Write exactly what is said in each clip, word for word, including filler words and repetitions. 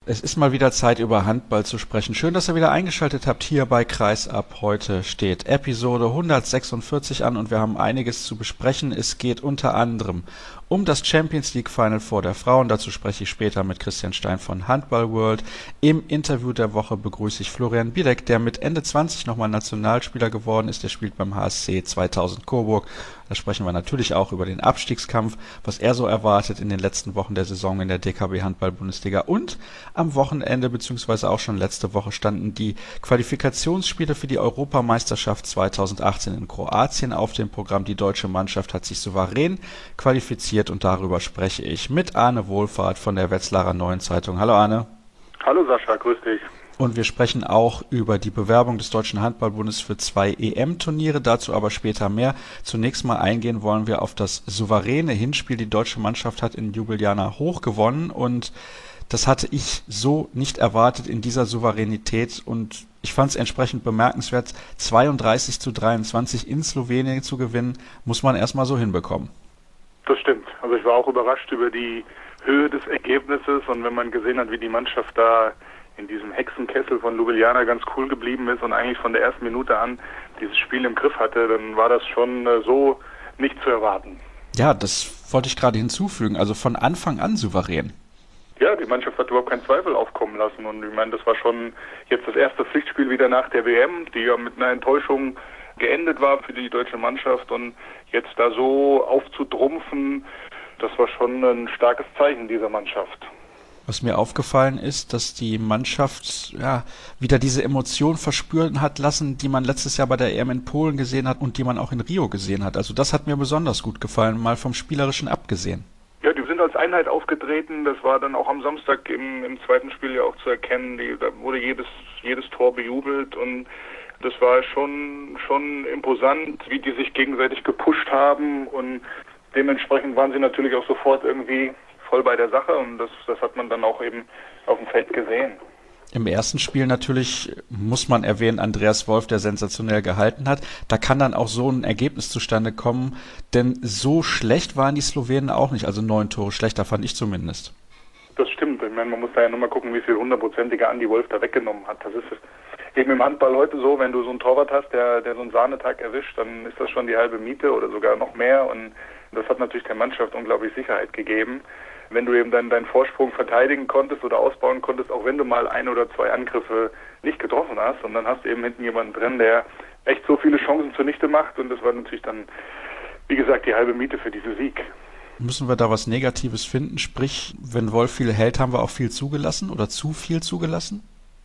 Es ist mal wieder Zeit, über Handball zu sprechen. Schön, dass ihr wieder eingeschaltet habt hier bei Kreisab. Heute steht Episode hundertsechsundvierzig an und wir haben einiges zu besprechen. Es geht unter anderem um das Champions League Final vor der Frauen. Dazu spreche ich später mit Christian Stein von Handball World. Im Interview der Woche begrüße ich Florian Bielek, der mit Ende zwanzig nochmal Nationalspieler geworden ist. Der spielt beim H S C zweitausend Coburg. Da sprechen wir natürlich auch über den Abstiegskampf, was er so erwartet in den letzten Wochen der Saison in der D K B Handball-Bundesliga. Und am Wochenende beziehungsweise auch schon letzte Woche standen die Qualifikationsspiele für die Europameisterschaft zweitausendachtzehn in Kroatien auf dem Programm. Die deutsche Mannschaft hat sich souverän qualifiziert und darüber spreche ich mit Arne Wohlfahrt von der Wetzlarer Neuen Zeitung. Hallo Arne. Hallo Sascha, grüß dich. Und wir sprechen auch über die Bewerbung des Deutschen Handballbundes für zwei E M-Turniere, dazu aber später mehr. Zunächst mal eingehen wollen wir auf das souveräne Hinspiel. Die deutsche Mannschaft hat in Ljubljana hoch gewonnen und das hatte ich so nicht erwartet in dieser Souveränität und ich fand es entsprechend bemerkenswert, zweiunddreißig zu dreiundzwanzig in Slowenien zu gewinnen, muss man erstmal so hinbekommen. Das stimmt. Also ich war auch überrascht über die Höhe des Ergebnisses und wenn man gesehen hat, wie die Mannschaft da in diesem Hexenkessel von Ljubljana ganz cool geblieben ist und eigentlich von der ersten Minute an dieses Spiel im Griff hatte, dann war das schon äh, so nicht zu erwarten. Ja, das wollte ich gerade hinzufügen, also von Anfang an souverän. Ja, die Mannschaft hat überhaupt keinen Zweifel aufkommen lassen und ich meine, das war schon jetzt das erste Pflichtspiel wieder nach der W M, die ja mit einer Enttäuschung geendet war für die deutsche Mannschaft und jetzt da so aufzutrumpfen, das war schon ein starkes Zeichen dieser Mannschaft. Was mir aufgefallen ist, dass die Mannschaft ja wieder diese Emotion verspüren hat lassen, die man letztes Jahr bei der E M in Polen gesehen hat und die man auch in Rio gesehen hat. Also das hat mir besonders gut gefallen, mal vom Spielerischen abgesehen. Ja, die sind als Einheit aufgetreten. Das war dann auch am Samstag im, im zweiten Spiel ja auch zu erkennen. Die, da wurde jedes, jedes Tor bejubelt und das war schon, schon imposant, wie die sich gegenseitig gepusht haben und dementsprechend waren sie natürlich auch sofort irgendwie voll bei der Sache und das, das hat man dann auch eben auf dem Feld gesehen. Im ersten Spiel natürlich muss man erwähnen, Andreas Wolf, der sensationell gehalten hat. Da kann dann auch so ein Ergebnis zustande kommen, denn so schlecht waren die Slowenen auch nicht, also neun Tore schlechter fand ich zumindest. Das stimmt, ich meine, man muss da ja nur mal gucken, wie viel hundertprozentige Andi Wolf da weggenommen hat. Das ist eben im Handball heute so, wenn du so einen Torwart hast, der, der so einen Sahnetag erwischt, dann ist das schon die halbe Miete oder sogar noch mehr und das hat natürlich der Mannschaft unglaublich Sicherheit gegeben. Wenn du eben dann deinen Vorsprung verteidigen konntest oder ausbauen konntest, auch wenn du mal ein oder zwei Angriffe nicht getroffen hast und dann hast du eben hinten jemanden drin, der echt so viele Chancen zunichte macht und das war natürlich dann, wie gesagt, die halbe Miete für diesen Sieg. Müssen wir da was Negatives finden? Sprich, wenn Wolf viel hält, haben wir auch viel zugelassen oder zu viel zugelassen?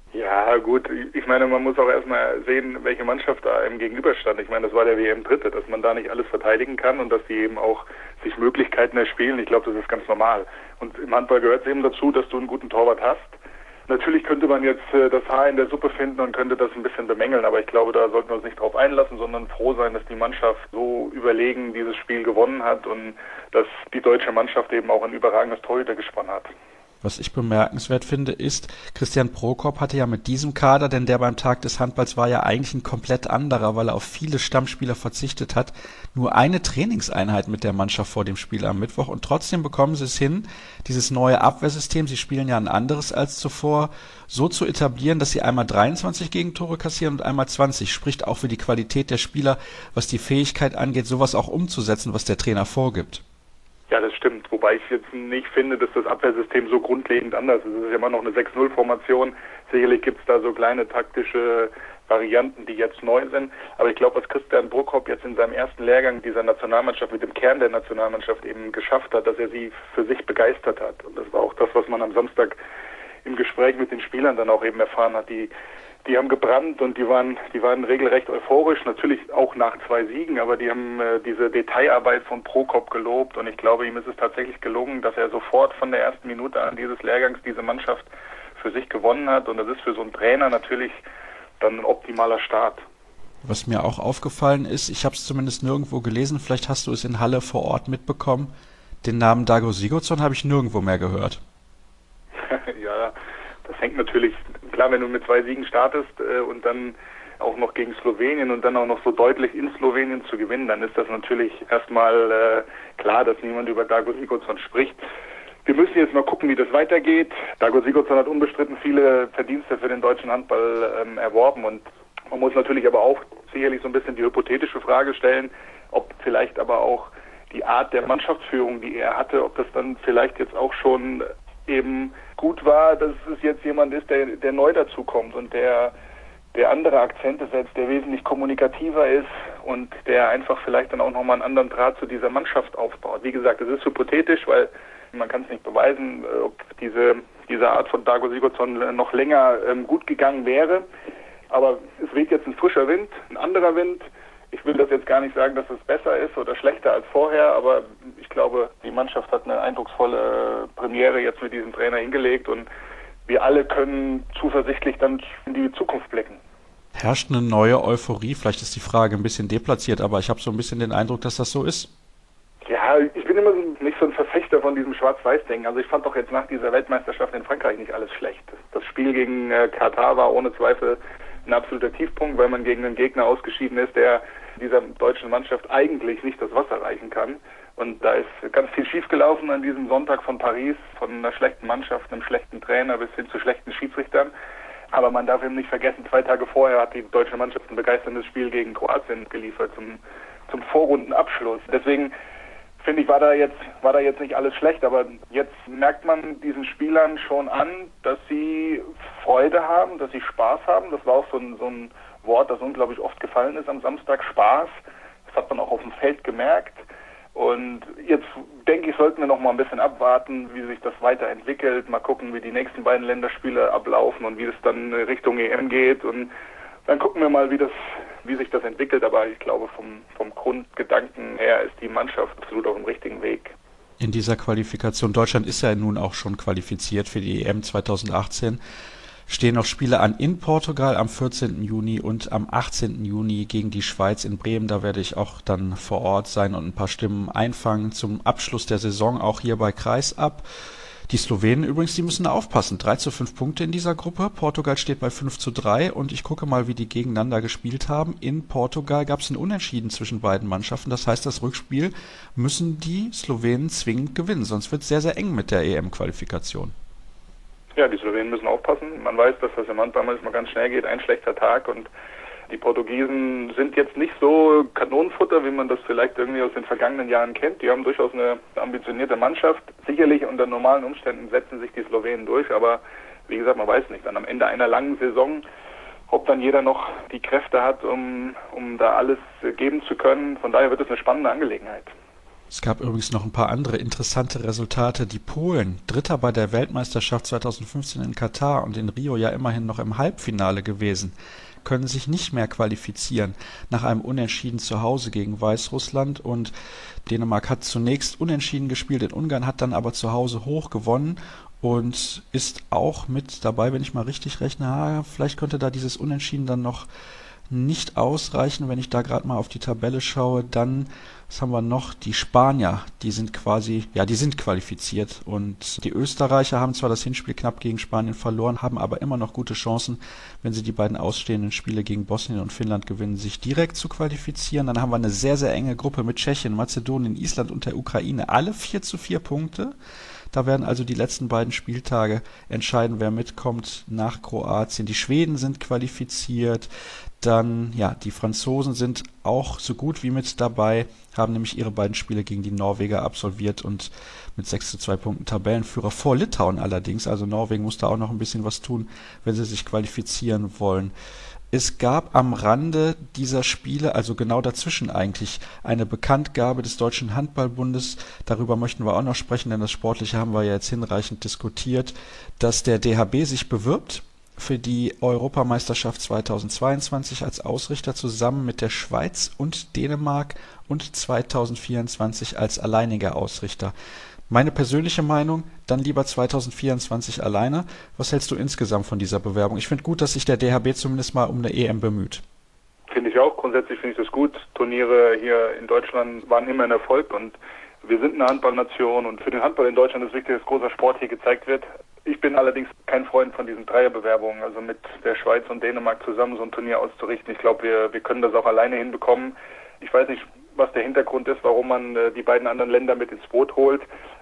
Ja gut, ich meine, man muss auch erstmal sehen, welche Mannschaft da einem gegenüberstand. Ich meine, das war der W M-Dritte, dass man da nicht alles verteidigen kann und dass die eben auch sich Möglichkeiten erspielen. Ich glaube, das ist ganz normal. Und im Handball gehört es eben dazu, dass du einen guten Torwart hast. Natürlich könnte man jetzt äh, das Haar in der Suppe finden und könnte das ein bisschen bemängeln, aber ich glaube, da sollten wir uns nicht drauf einlassen, sondern froh sein, dass die Mannschaft so überlegen dieses Spiel gewonnen hat und dass die deutsche Mannschaft eben auch ein überragendes Torhütergespann hat. Was ich bemerkenswert finde, ist, Christian Prokop hatte ja mit diesem Kader, denn der beim Tag des Handballs war ja eigentlich ein komplett anderer, weil er auf viele Stammspieler verzichtet hat, nur eine Trainingseinheit mit der Mannschaft vor dem Spiel am Mittwoch und trotzdem bekommen sie es hin, dieses neue Abwehrsystem, sie spielen ja ein anderes als zuvor, so zu etablieren, dass sie einmal dreiundzwanzig Gegentore kassieren und einmal zwanzig, spricht auch für die Qualität der Spieler, was die Fähigkeit angeht, sowas auch umzusetzen, was der Trainer vorgibt. Ja, das stimmt. Wobei ich jetzt nicht finde, dass das Abwehrsystem so grundlegend anders ist. Es ist ja immer noch eine sechs null Formation. Sicherlich gibt es da so kleine taktische Varianten, die jetzt neu sind. Aber ich glaube, was Christian Prokop jetzt in seinem ersten Lehrgang dieser Nationalmannschaft mit dem Kern der Nationalmannschaft eben geschafft hat, dass er sie für sich begeistert hat. Und das war auch das, was man am Samstag im Gespräch mit den Spielern dann auch eben erfahren hat. Die Die haben gebrannt und die waren, die waren regelrecht euphorisch, natürlich auch nach zwei Siegen, aber die haben äh, diese Detailarbeit von Prokop gelobt und ich glaube, ihm ist es tatsächlich gelungen, dass er sofort von der ersten Minute an dieses Lehrgangs diese Mannschaft für sich gewonnen hat und das ist für so einen Trainer natürlich dann ein optimaler Start. Was mir auch aufgefallen ist, ich habe es zumindest nirgendwo gelesen, vielleicht hast du es in Halle vor Ort mitbekommen, den Namen Dago Sigurdsson habe ich nirgendwo mehr gehört. Ja, das hängt natürlich, klar, wenn du mit zwei Siegen startest äh, und dann auch noch gegen Slowenien und dann auch noch so deutlich in Slowenien zu gewinnen, dann ist das natürlich erstmal äh, klar, dass niemand über Dago Sigurdsson spricht. Wir müssen jetzt mal gucken, wie das weitergeht. Dago Sigurdsson hat unbestritten viele Verdienste für den deutschen Handball ähm, erworben und man muss natürlich aber auch sicherlich so ein bisschen die hypothetische Frage stellen, ob vielleicht aber auch die Art der Mannschaftsführung, die er hatte, ob das dann vielleicht jetzt auch schon eben gut war, dass es jetzt jemand ist, der, der neu dazukommt und der, der andere Akzente setzt, der wesentlich kommunikativer ist und der einfach vielleicht dann auch nochmal einen anderen Draht zu dieser Mannschaft aufbaut. Wie gesagt, es ist hypothetisch, weil man kann es nicht beweisen, ob diese, diese Art von Dago Sigurdsson noch länger ähm, gut gegangen wäre. Aber es weht jetzt ein frischer Wind, ein anderer Wind. Ich will das jetzt gar nicht sagen, dass es besser ist oder schlechter als vorher, aber ich glaube, die Mannschaft hat eine eindrucksvolle Premiere jetzt mit diesem Trainer hingelegt und wir alle können zuversichtlich dann in die Zukunft blicken. Herrscht eine neue Euphorie? Vielleicht ist die Frage ein bisschen deplatziert, aber ich habe so ein bisschen den Eindruck, dass das so ist. Ja, ich bin immer so nicht so ein Verfechter von diesem Schwarz-Weiß-Denken. Also ich fand doch jetzt nach dieser Weltmeisterschaft in Frankreich nicht alles schlecht. Das Spiel gegen äh, Katar war ohne Zweifel ein absoluter Tiefpunkt, weil man gegen einen Gegner ausgeschieden ist, der dieser deutschen Mannschaft eigentlich nicht das Wasser reichen kann. Und da ist ganz viel schiefgelaufen an diesem Sonntag von Paris, von einer schlechten Mannschaft, einem schlechten Trainer bis hin zu schlechten Schiedsrichtern. Aber man darf eben nicht vergessen, zwei Tage vorher hat die deutsche Mannschaft ein begeisterndes Spiel gegen Kroatien geliefert zum, zum Vorrundenabschluss. Deswegen finde ich, war da jetzt, war da jetzt nicht alles schlecht, aber jetzt merkt man diesen Spielern schon an, dass sie Freude haben, dass sie Spaß haben. Das war auch so ein, so ein Wort, das unglaublich oft gefallen ist am Samstag, Spaß. Das hat man auch auf dem Feld gemerkt. Und jetzt denke ich, sollten wir noch mal ein bisschen abwarten, wie sich das weiterentwickelt. Mal gucken, wie die nächsten beiden Länderspiele ablaufen und wie es dann Richtung E M geht. Und dann gucken wir mal, wie das, wie sich das entwickelt. Aber ich glaube, vom, vom Grundgedanken her ist die Mannschaft absolut auf dem richtigen Weg. In dieser Qualifikation, Deutschland ist ja nun auch schon qualifiziert für die E M zweitausendachtzehn, stehen noch Spiele an in Portugal am vierzehnten Juni und am achtzehnten Juni gegen die Schweiz in Bremen. Da werde ich auch dann vor Ort sein und ein paar Stimmen einfangen zum Abschluss der Saison, auch hier bei Kreisab. Die Slowenen übrigens, die müssen aufpassen. drei zu fünf Punkte in dieser Gruppe. Portugal steht bei fünf zu drei und ich gucke mal, wie die gegeneinander gespielt haben. In Portugal gab es ein Unentschieden zwischen beiden Mannschaften. Das heißt, das Rückspiel müssen die Slowenen zwingend gewinnen. Sonst wird es sehr, sehr eng mit der E M-Qualifikation. Ja, die Slowenen müssen aufpassen. Man weiß, dass das im Handball manchmal ganz schnell geht. Ein schlechter Tag und die Portugiesen sind jetzt nicht so Kanonenfutter, wie man das vielleicht irgendwie aus den vergangenen Jahren kennt. Die haben durchaus eine ambitionierte Mannschaft. Sicherlich unter normalen Umständen setzen sich die Slowenen durch, aber wie gesagt, man weiß nicht. Dann am Ende einer langen Saison, ob dann jeder noch die Kräfte hat, um, um da alles geben zu können. Von daher wird es eine spannende Angelegenheit. Es gab übrigens noch ein paar andere interessante Resultate. Die Polen, Dritter bei der Weltmeisterschaft zweitausendfünfzehn in Katar und in Rio ja immerhin noch im Halbfinale gewesen, können sich nicht mehr qualifizieren nach einem Unentschieden zu Hause gegen Weißrussland. Und Dänemark hat zunächst unentschieden gespielt in Ungarn, hat dann aber zu Hause hoch gewonnen und ist auch mit dabei, wenn ich mal richtig rechne. Ah, vielleicht könnte da dieses Unentschieden dann noch nicht ausreichen, wenn ich da gerade mal auf die Tabelle schaue. Dann, was haben wir noch? Die Spanier, die sind quasi, ja, die sind qualifiziert und die Österreicher haben zwar das Hinspiel knapp gegen Spanien verloren, haben aber immer noch gute Chancen, wenn sie die beiden ausstehenden Spiele gegen Bosnien und Finnland gewinnen, sich direkt zu qualifizieren. Dann haben wir eine sehr, sehr enge Gruppe mit Tschechien, Mazedonien, Island und der Ukraine, alle vier zu vier Punkte. Da werden also die letzten beiden Spieltage entscheiden, wer mitkommt nach Kroatien. Die Schweden sind qualifiziert. Dann, ja, die Franzosen sind auch so gut wie mit dabei, haben nämlich ihre beiden Spiele gegen die Norweger absolviert und mit sechs zu zwei Punkten Tabellenführer vor Litauen allerdings. Also Norwegen muss da auch noch ein bisschen was tun, wenn sie sich qualifizieren wollen. Es gab am Rande dieser Spiele, also genau dazwischen eigentlich, eine Bekanntgabe des Deutschen Handballbundes. Darüber möchten wir auch noch sprechen, denn das Sportliche haben wir ja jetzt hinreichend diskutiert, dass der D H B sich bewirbt für die Europameisterschaft zweitausendzweiundzwanzig als Ausrichter zusammen mit der Schweiz und Dänemark und zweitausendvierundzwanzig als alleiniger Ausrichter. Meine persönliche Meinung, dann lieber zweitausendvierundzwanzig alleine. Was hältst du insgesamt von dieser Bewerbung? Ich finde gut, dass sich der D H B zumindest mal um eine E M bemüht. Finde ich auch. Grundsätzlich finde ich das gut. Turniere hier in Deutschland waren immer ein Erfolg und wir sind eine Handballnation und für den Handball in Deutschland ist wichtig, dass großer Sport hier gezeigt wird. Ich bin allerdings kein Freund von diesen Dreierbewerbungen, also mit der Schweiz und Dänemark zusammen so ein Turnier auszurichten. Ich glaube, wir, wir können das auch alleine hinbekommen. Ich weiß nicht, was der Hintergrund ist, warum man äh, die beiden anderen Länder mit ins Boot holt.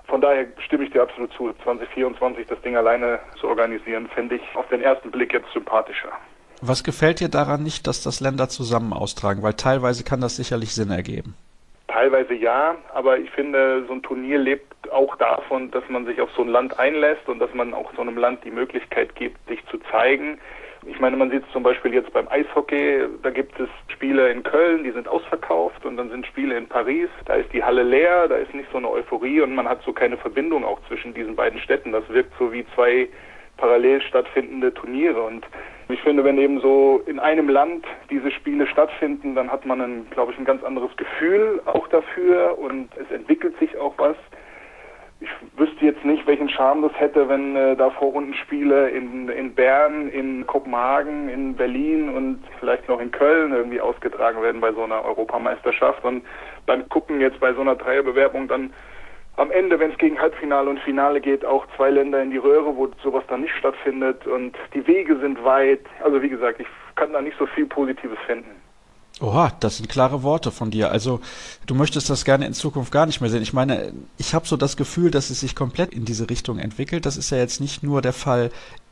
Von daher stimme ich dir absolut zu. zwanzig vierundzwanzig das Ding alleine zu organisieren, fände ich auf den ersten Blick jetzt sympathischer. Was gefällt dir daran nicht, dass das Länder zusammen austragen? Weil teilweise kann das sicherlich Sinn ergeben. Teilweise ja, aber ich finde, so ein Turnier lebt auch davon, dass man sich auf so ein Land einlässt und dass man auch so einem Land die Möglichkeit gibt, sich zu zeigen. Ich meine, man sieht es zum Beispiel jetzt beim Eishockey, da gibt es Spiele in Köln, die sind ausverkauft, und dann sind Spiele in Paris, da ist die Halle leer, da ist nicht so eine Euphorie und man hat so keine Verbindung auch zwischen diesen beiden Städten. Das wirkt so wie zwei parallel stattfindende Turniere, und ich finde, wenn eben so in einem Land diese Spiele stattfinden, dann hat man, ein, glaube ich, ein ganz anderes Gefühl auch dafür, und es entwickelt sich auch was. Ich wüsste jetzt nicht, welchen Charme das hätte, wenn äh, da Vorrundenspiele in, in Bern, in Kopenhagen, in Berlin und vielleicht noch in Köln irgendwie ausgetragen werden bei so einer Europameisterschaft, und beim Gucken jetzt bei so einer Dreierbewerbung dann am Ende, wenn es gegen Halbfinale und Finale geht, auch zwei Länder in die Röhre, wo sowas dann nicht stattfindet, und die Wege sind weit. Also wie gesagt, ich kann da nicht so viel Positives finden. Oha, das sind klare Worte von dir. Also du möchtest das gerne in Zukunft gar nicht mehr sehen. Ich meine, ich habe so das Gefühl, dass es sich komplett in diese Richtung entwickelt. Das ist ja jetzt nicht nur der Fall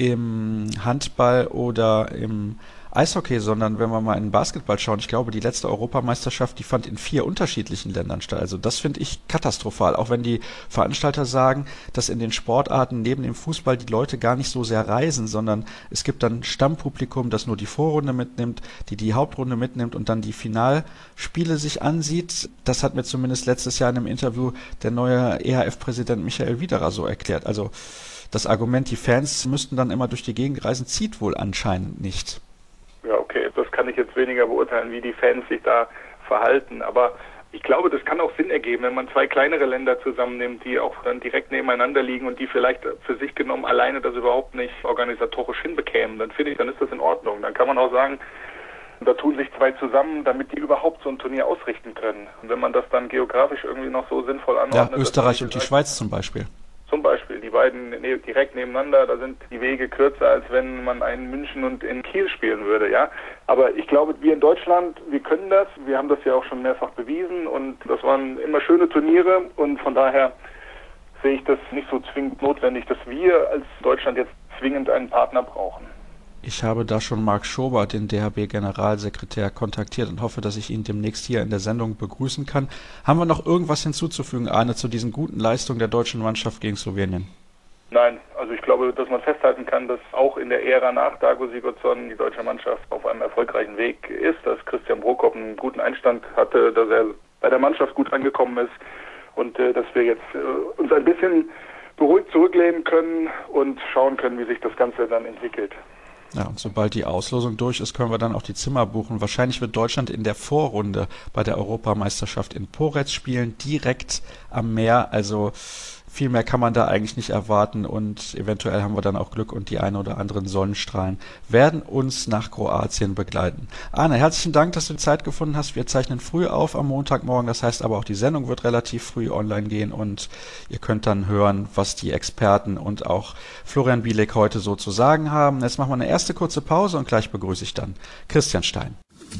im Handball oder im Eishockey, sondern wenn wir mal in den Basketball schauen, ich glaube, die letzte Europameisterschaft, die fand in vier unterschiedlichen Ländern statt. Also das finde ich katastrophal, auch wenn die Veranstalter sagen, dass in den Sportarten neben dem Fußball die Leute gar nicht so sehr reisen, sondern es gibt dann Stammpublikum, das nur die Vorrunde mitnimmt, die die Hauptrunde mitnimmt und dann die Finalspiele sich ansieht. Das hat mir zumindest letztes Jahr in einem Interview der neue E H F-Präsident Michael Widerer so erklärt. Also das Argument, die Fans müssten dann immer durch die Gegend reisen, zieht wohl anscheinend nicht. Ja, okay, das kann ich jetzt weniger beurteilen, wie die Fans sich da verhalten, aber ich glaube, das kann auch Sinn ergeben, wenn man zwei kleinere Länder zusammennimmt, die auch dann direkt nebeneinander liegen und die vielleicht für sich genommen alleine das überhaupt nicht organisatorisch hinbekämen, dann finde ich, dann ist das in Ordnung. Dann kann man auch sagen, da tun sich zwei zusammen, damit die überhaupt so ein Turnier ausrichten können. Und wenn man das dann geografisch irgendwie noch so sinnvoll anordnet... Ja, Österreich und die Schweiz zum Beispiel. Zum Beispiel, die beiden ne, direkt nebeneinander, da sind die Wege kürzer, als wenn man einen München und in Kiel spielen würde, ja. Aber ich glaube, wir in Deutschland, wir können das, wir haben das ja auch schon mehrfach bewiesen, und das waren immer schöne Turniere, und von daher sehe ich das nicht so zwingend notwendig, dass wir als Deutschland jetzt zwingend einen Partner brauchen. Ich habe da schon Marc Schobert, den D H B-Generalsekretär, kontaktiert und hoffe, dass ich ihn demnächst hier in der Sendung begrüßen kann. Haben wir noch irgendwas hinzuzufügen, Arne, zu diesen guten Leistungen der deutschen Mannschaft gegen Slowenien? Nein, also ich glaube, dass man festhalten kann, dass auch in der Ära nach Dago Sigurdsson die deutsche Mannschaft auf einem erfolgreichen Weg ist, dass Christian Prokop einen guten Einstand hatte, dass er bei der Mannschaft gut angekommen ist, und äh, dass wir jetzt äh, uns ein bisschen beruhigt zurücklehnen können und schauen können, wie sich das Ganze dann entwickelt. Ja, und sobald die Auslosung durch ist, können wir dann auch die Zimmer buchen. Wahrscheinlich wird Deutschland in der Vorrunde bei der Europameisterschaft in Porez spielen, direkt am Meer. Also viel mehr kann man da eigentlich nicht erwarten, und eventuell haben wir dann auch Glück und die ein oder anderen Sonnenstrahlen werden uns nach Kroatien begleiten. Arne, herzlichen Dank, dass du die Zeit gefunden hast. Wir zeichnen früh auf am Montagmorgen, das heißt aber auch die Sendung wird relativ früh online gehen, und ihr könnt dann hören, was die Experten und auch Florian Bielek heute so zu sagen haben. Jetzt machen wir eine erste kurze Pause und gleich begrüße ich dann Christian Stein.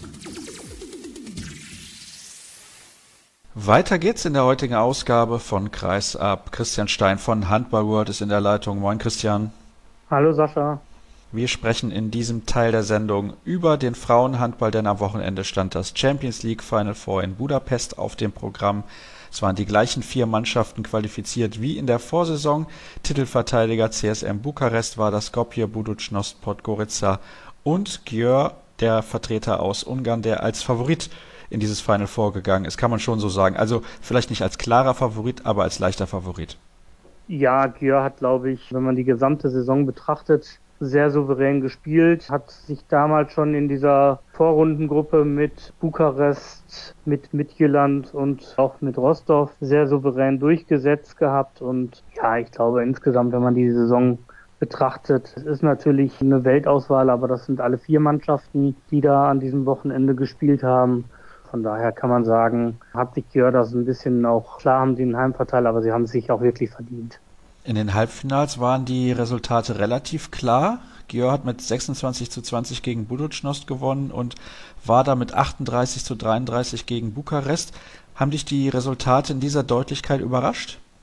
Weiter geht's in der heutigen Ausgabe von Kreisab. Christian Stein von Handball World ist in der Leitung. Moin Christian. Hallo Sascha. Wir sprechen in diesem Teil der Sendung über den Frauenhandball, denn am Wochenende stand das Champions League Final Four in Budapest auf dem Programm. Es waren die gleichen vier Mannschaften qualifiziert wie in der Vorsaison. Titelverteidiger C S M Bukarest war das Skopje Budućnost Podgorica und Győr, der Vertreter aus Ungarn, der als Favorit in dieses Final Four gegangen ist, kann man schon so sagen. Also vielleicht nicht als klarer Favorit, aber als leichter Favorit. Ja, Győr hat, glaube ich, wenn man die gesamte Saison betrachtet, sehr souverän gespielt, hat sich damals schon in dieser Vorrundengruppe mit Bukarest, mit Midtjylland und auch mit Rostov sehr souverän durchgesetzt gehabt, und ja, ich glaube insgesamt, wenn man die Saison betrachtet, es ist natürlich eine Weltauswahl, aber das sind alle vier Mannschaften, die da an diesem Wochenende gespielt haben. Von daher kann man sagen, hat sich Győr das ein bisschen auch, klar haben sie einen Heimvorteil, aber sie haben es sich auch wirklich verdient. In den Halbfinals waren die Resultate relativ klar. Győr hat mit sechsundzwanzig zu zwanzig gegen Budućnost gewonnen und war da mit achtunddreißig zu dreiunddreißig gegen Bukarest. Haben dich die Resultate in dieser Deutlichkeit überrascht?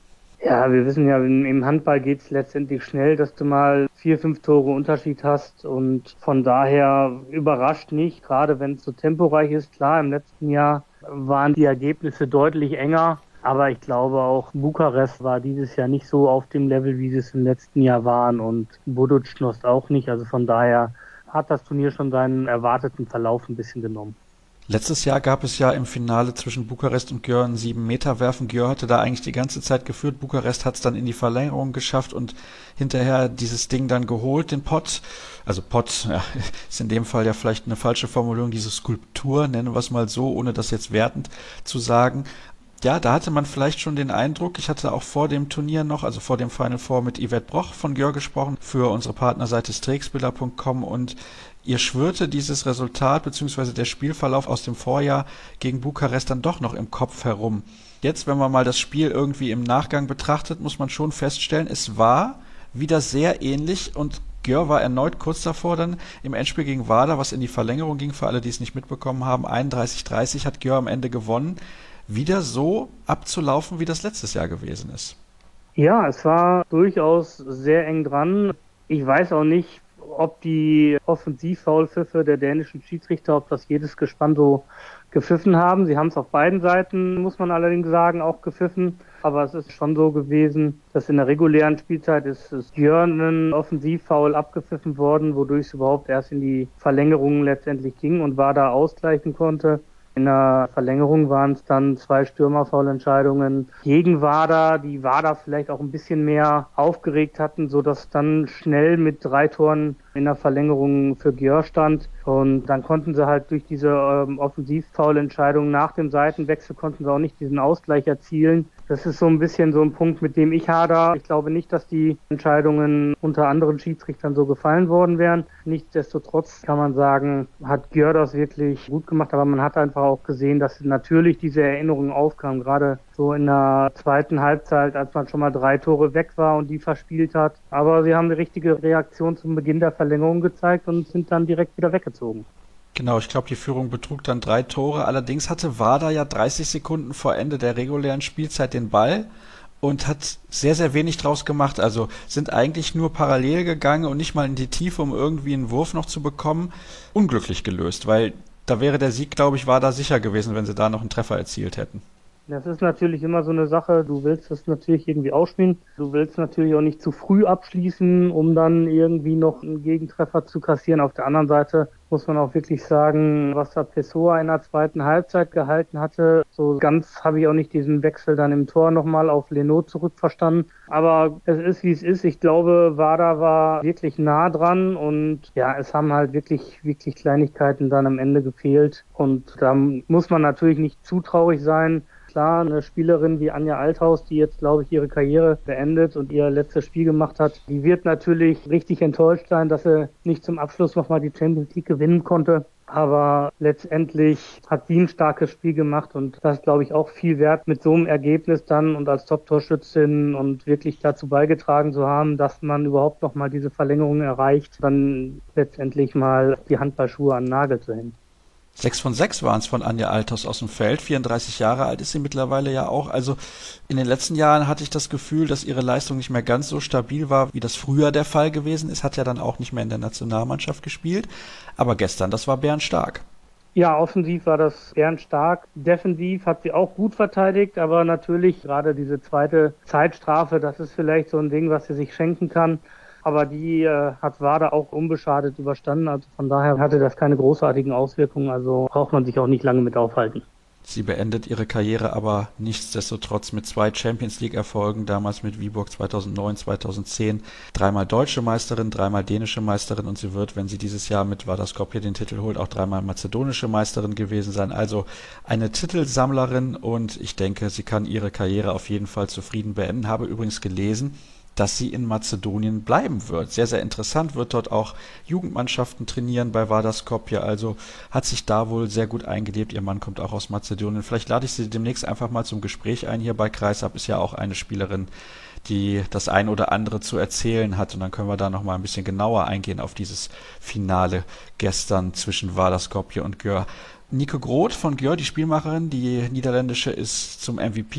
Ja, wir wissen ja, im im Handball geht es letztendlich schnell, dass du mal vier, fünf Tore Unterschied hast und von daher überrascht nicht, gerade wenn es so temporeich ist. Klar, im letzten Jahr waren die Ergebnisse deutlich enger, aber ich glaube auch Bukarest war dieses Jahr nicht so auf dem Level, wie sie es im letzten Jahr waren und Budućnost auch nicht. Also von daher hat das Turnier schon seinen erwarteten Verlauf ein bisschen genommen. Letztes Jahr gab es ja im Finale zwischen Bukarest und Győr ein sieben Meter Werfen. Győr hatte da eigentlich die ganze Zeit geführt. Bukarest hat es dann in die Verlängerung geschafft und hinterher dieses Ding dann geholt, den Pott. Also Pott, ja, ist in dem Fall ja vielleicht eine falsche Formulierung, diese Skulptur, nennen wir es mal so, ohne das jetzt wertend zu sagen. Ja, da hatte man vielleicht schon den Eindruck, ich hatte auch vor dem Turnier noch, also vor dem Final Four mit Yvette Broch von Győr gesprochen, für unsere Partnerseite strixbiller punkt com und ihr schwirrte dieses Resultat bzw. der Spielverlauf aus dem Vorjahr gegen Bukarest dann doch noch im Kopf herum. Jetzt, wenn man mal das Spiel irgendwie im Nachgang betrachtet, muss man schon feststellen, es war wieder sehr ähnlich und Győr war erneut kurz davor dann im Endspiel gegen WADA, was in die Verlängerung ging, für alle, die es nicht mitbekommen haben, einunddreißig dreißig hat Győr am Ende gewonnen, wieder so abzulaufen, wie das letztes Jahr gewesen ist. Ja, es war durchaus sehr eng dran. Ich weiß auch nicht, ob die Offensivfoulpfiffe der dänischen Schiedsrichter, ob das jedes Gespann so gepfiffen haben. Sie haben es auf beiden Seiten, muss man allerdings sagen, auch gepfiffen. Aber es ist schon so gewesen, dass in der regulären Spielzeit ist, ist Győr ein Offensivfoul abgepfiffen worden, wodurch es überhaupt erst in die Verlängerung letztendlich ging und WADA ausgleichen konnte. In der Verlängerung waren es dann zwei Stürmerfoulentscheidungen gegen WADA, die WADA vielleicht auch ein bisschen mehr aufgeregt hatten, sodass dann schnell mit drei Toren in der Verlängerung für Győr stand. Und dann konnten sie halt durch diese ähm, Offensivfoulentscheidung nach dem Seitenwechsel konnten sie auch nicht diesen Ausgleich erzielen. Das ist so ein bisschen so ein Punkt, mit dem ich hader. Ich glaube nicht, dass die Entscheidungen unter anderen Schiedsrichtern so gefallen worden wären. Nichtsdestotrotz kann man sagen, hat Győr das wirklich gut gemacht, aber man hat einfach auch gesehen, dass natürlich diese Erinnerungen aufkamen, gerade so in der zweiten Halbzeit, als man schon mal drei Tore weg war und die verspielt hat. Aber sie haben die richtige Reaktion zum Beginn der Verlängerung gezeigt und sind dann direkt wieder weggezogen. Genau, ich glaube, die Führung betrug dann drei Tore. Allerdings hatte WADA ja dreißig Sekunden vor Ende der regulären Spielzeit den Ball und hat sehr, sehr wenig draus gemacht. Also sind eigentlich nur parallel gegangen und nicht mal in die Tiefe, um irgendwie einen Wurf noch zu bekommen. Unglücklich gelöst, weil da wäre der Sieg, glaube ich, WADA sicher gewesen, wenn sie da noch einen Treffer erzielt hätten. Das ist natürlich immer so eine Sache, du willst das natürlich irgendwie ausspielen. Du willst natürlich auch nicht zu früh abschließen, um dann irgendwie noch einen Gegentreffer zu kassieren. Auf der anderen Seite muss man auch wirklich sagen, was da Pessoa in der zweiten Halbzeit gehalten hatte. So ganz habe ich auch nicht diesen Wechsel dann im Tor nochmal auf Leno zurückverstanden. Aber es ist, wie es ist. Ich glaube, WADA war wirklich nah dran und ja, es haben halt wirklich, wirklich Kleinigkeiten dann am Ende gefehlt. Und da muss man natürlich nicht zu traurig sein. Klar, eine Spielerin wie Anja Althaus, die jetzt, glaube ich, ihre Karriere beendet und ihr letztes Spiel gemacht hat, die wird natürlich richtig enttäuscht sein, dass sie nicht zum Abschluss nochmal die Champions League gewinnen konnte. Aber letztendlich hat sie ein starkes Spiel gemacht und das ist, glaube ich, auch viel wert, mit so einem Ergebnis dann und als Top-Torschützin und wirklich dazu beigetragen zu haben, dass man überhaupt nochmal diese Verlängerung erreicht, dann letztendlich mal die Handballschuhe an den Nagel zu hängen. Sechs von sechs waren es von Anja Althaus aus dem Feld. vierunddreißig Jahre alt ist sie mittlerweile ja auch. Also in den letzten Jahren hatte ich das Gefühl, dass ihre Leistung nicht mehr ganz so stabil war, wie das früher der Fall gewesen ist. Hat ja dann auch nicht mehr in der Nationalmannschaft gespielt. Aber gestern, das war bärenstark. Ja, offensiv war das bärenstark. Defensiv hat sie auch gut verteidigt, aber natürlich gerade diese zweite Zeitstrafe, das ist vielleicht so ein Ding, was sie sich schenken kann. Aber die äh, hat WADA auch unbeschadet überstanden. Also von daher hatte das keine großartigen Auswirkungen. Also braucht man sich auch nicht lange mit aufhalten. Sie beendet ihre Karriere aber nichtsdestotrotz mit zwei Champions League Erfolgen, damals mit Viborg zweitausendneun, zweitausendzehn, dreimal deutsche Meisterin, dreimal dänische Meisterin und sie wird, wenn sie dieses Jahr mit WADA Skopje den Titel holt, auch dreimal mazedonische Meisterin gewesen sein. Also eine Titelsammlerin und ich denke, sie kann ihre Karriere auf jeden Fall zufrieden beenden. Habe übrigens gelesen, dass sie in Mazedonien bleiben wird. Sehr, sehr interessant, wird dort auch Jugendmannschaften trainieren bei WADA Skopje, also hat sich da wohl sehr gut eingelebt. Ihr Mann kommt auch aus Mazedonien. Vielleicht lade ich sie demnächst einfach mal zum Gespräch ein hier bei Kreisab. Ist ja auch eine Spielerin, die das ein oder andere zu erzählen hat und dann können wir da nochmal ein bisschen genauer eingehen auf dieses Finale gestern zwischen WADA Skopje und Győr. Nico Groth von Győr, die Spielmacherin, die niederländische, ist zum M V P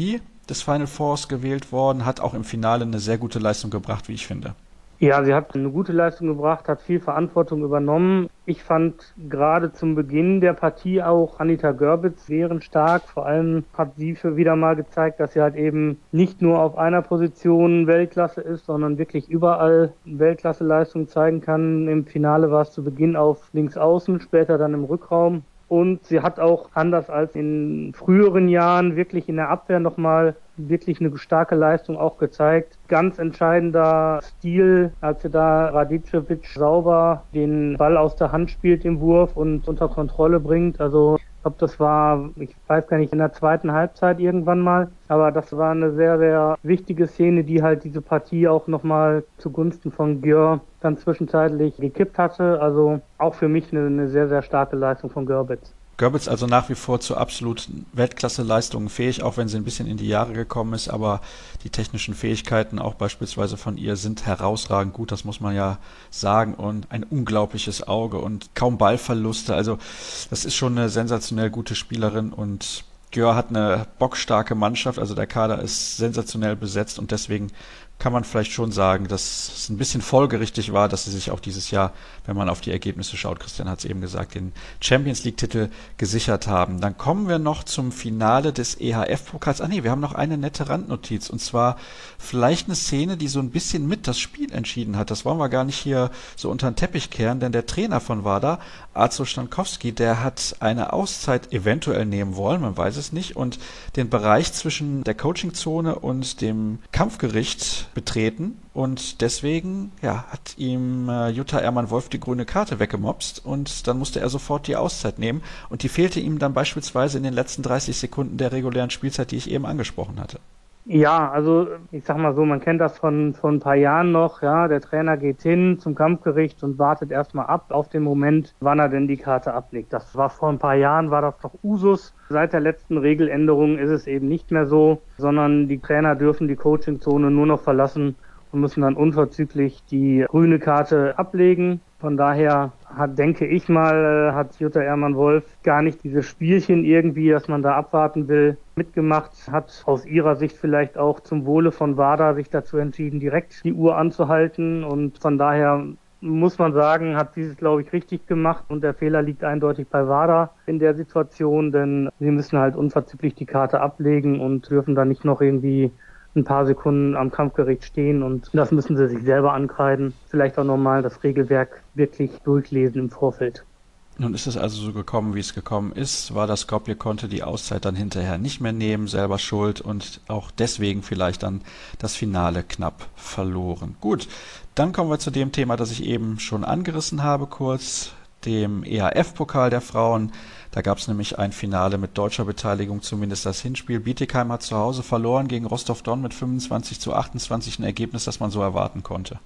des Final Fours gewählt worden, hat auch im Finale eine sehr gute Leistung gebracht, wie ich finde. Ja, sie hat eine gute Leistung gebracht, hat viel Verantwortung übernommen. Ich fand gerade zum Beginn der Partie auch Anita Görbitz stark. Vor allem hat sie für wieder mal gezeigt, dass sie halt eben nicht nur auf einer Position Weltklasse ist, sondern wirklich überall Weltklasse-Leistung zeigen kann. Im Finale war es zu Beginn auf links außen, später dann im Rückraum. Und sie hat auch anders als in früheren Jahren wirklich in der Abwehr nochmal wirklich eine starke Leistung auch gezeigt. Ganz entscheidender Stil, als sie da Radicevic sauber den Ball aus der Hand spielt im Wurf und unter Kontrolle bringt. Also ich glaube, das war, ich weiß gar nicht, in der zweiten Halbzeit irgendwann mal. Aber das war eine sehr, sehr wichtige Szene, die halt diese Partie auch nochmal zugunsten von Györ dann zwischenzeitlich gekippt hatte. Also auch für mich eine, eine sehr, sehr starke Leistung von Görbitz. Görbitz also nach wie vor zu absoluten Weltklasse-Leistungen fähig, auch wenn sie ein bisschen in die Jahre gekommen ist, aber die technischen Fähigkeiten auch beispielsweise von ihr sind herausragend gut, das muss man ja sagen, und ein unglaubliches Auge und kaum Ballverluste, also das ist schon eine sensationell gute Spielerin und Györ hat eine bockstarke Mannschaft, also der Kader ist sensationell besetzt und deswegen kann man vielleicht schon sagen, dass es ein bisschen folgerichtig war, dass sie sich auch dieses Jahr, wenn man auf die Ergebnisse schaut, Christian hat es eben gesagt, den Champions-League-Titel gesichert haben. Dann kommen wir noch zum Finale des E H F-Pokals. Ah nee, wir haben noch eine nette Randnotiz und zwar vielleicht eine Szene, die so ein bisschen mit das Spiel entschieden hat. Das wollen wir gar nicht hier so unter den Teppich kehren, denn der Trainer von WADA, Azo Stankowski, der hat eine Auszeit eventuell nehmen wollen, man weiß es nicht, und den Bereich zwischen der Coachingzone und dem Kampfgericht betreten und deswegen ja, hat ihm äh, Jutta Ehrmann-Wolf die grüne Karte weggemopst und dann musste er sofort die Auszeit nehmen und die fehlte ihm dann beispielsweise in den letzten dreißig Sekunden der regulären Spielzeit, die ich eben angesprochen hatte. Ja, also ich sag mal so, man kennt das von, von ein paar Jahren noch, ja, der Trainer geht hin zum Kampfgericht und wartet erstmal ab auf den Moment, wann er denn die Karte ablegt. Das war vor ein paar Jahren, war das doch Usus. Seit der letzten Regeländerung ist es eben nicht mehr so, sondern die Trainer dürfen die Coachingzone nur noch verlassen und müssen dann unverzüglich die grüne Karte ablegen. Von daher hat, denke ich mal, hat Jutta Ehrmann-Wolf gar nicht dieses Spielchen irgendwie, dass man da abwarten will, mitgemacht, hat aus ihrer Sicht vielleicht auch zum Wohle von WADA sich dazu entschieden, direkt die Uhr anzuhalten und von daher muss man sagen, hat sie es, glaube ich, richtig gemacht und der Fehler liegt eindeutig bei WADA in der Situation, denn sie müssen halt unverzüglich die Karte ablegen und dürfen dann nicht noch irgendwie ein paar Sekunden am Kampfgericht stehen und das müssen sie sich selber ankreiden. Vielleicht auch nochmal das Regelwerk wirklich durchlesen im Vorfeld. Nun ist es also so gekommen, wie es gekommen ist. WADA Skopje konnte die Auszeit dann hinterher nicht mehr nehmen, selber schuld und auch deswegen vielleicht dann das Finale knapp verloren. Gut, dann kommen wir zu dem Thema, das ich eben schon angerissen habe kurz, dem E H F-Pokal der Frauen. Da gab es nämlich ein Finale mit deutscher Beteiligung, zumindest das Hinspiel. Bietigheim hat zu Hause verloren gegen Rostov-Don mit fünfundzwanzig zu achtundzwanzig, ein Ergebnis, das man so erwarten konnte.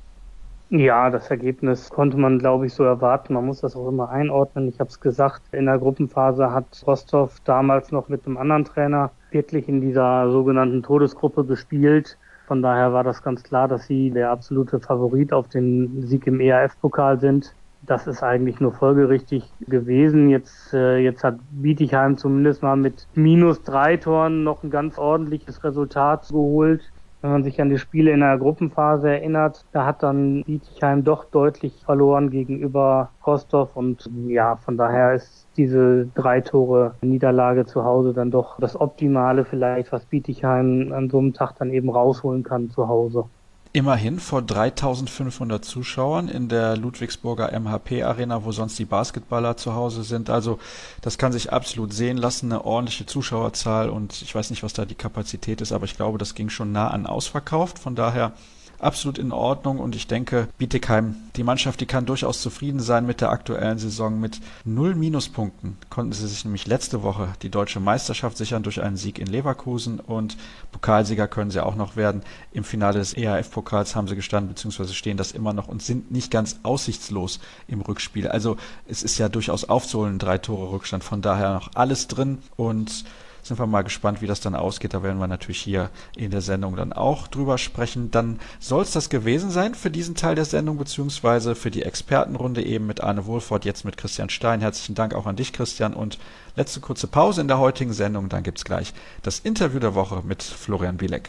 Ja, das Ergebnis konnte man, glaube ich, so erwarten. Man muss das auch immer einordnen. Ich habe es gesagt, in der Gruppenphase hat Rostov damals noch mit einem anderen Trainer wirklich in dieser sogenannten Todesgruppe gespielt. Von daher war das ganz klar, dass sie der absolute Favorit auf den Sieg im E H F-Pokal sind. Das ist eigentlich nur folgerichtig gewesen. Jetzt, äh, jetzt hat Bietigheim zumindest mal mit minus drei Toren noch ein ganz ordentliches Resultat geholt. Wenn man sich an die Spiele in der Gruppenphase erinnert, da hat dann Bietigheim doch deutlich verloren gegenüber Rostov und ja, von daher ist diese drei Tore Niederlage zu Hause dann doch das Optimale vielleicht, was Bietigheim an so einem Tag dann eben rausholen kann zu Hause. Immerhin vor dreitausendfünfhundert Zuschauern in der Ludwigsburger M H P Arena, wo sonst die Basketballer zu Hause sind. Also das kann sich absolut sehen lassen, eine ordentliche Zuschauerzahl und ich weiß nicht, was da die Kapazität ist, aber ich glaube, das ging schon nah an ausverkauft. Von daher absolut in Ordnung und ich denke, Bietigheim, die Mannschaft, die kann durchaus zufrieden sein mit der aktuellen Saison. Mit null Minuspunkten konnten sie sich nämlich letzte Woche die deutsche Meisterschaft sichern durch einen Sieg in Leverkusen und Pokalsieger können sie auch noch werden. Im Finale des E H F-Pokals haben sie gestanden, beziehungsweise stehen das immer noch und sind nicht ganz aussichtslos im Rückspiel. Also es ist ja durchaus aufzuholen, drei Tore Rückstand, von daher noch alles drin und sind wir mal gespannt, wie das dann ausgeht. Da werden wir natürlich hier in der Sendung dann auch drüber sprechen. Dann soll es das gewesen sein für diesen Teil der Sendung, beziehungsweise für die Expertenrunde eben mit Arne Wohlfahrt, jetzt mit Christian Stein. Herzlichen Dank auch an dich, Christian. Und letzte kurze Pause in der heutigen Sendung. Dann gibt's gleich das Interview der Woche mit Florian Bielek.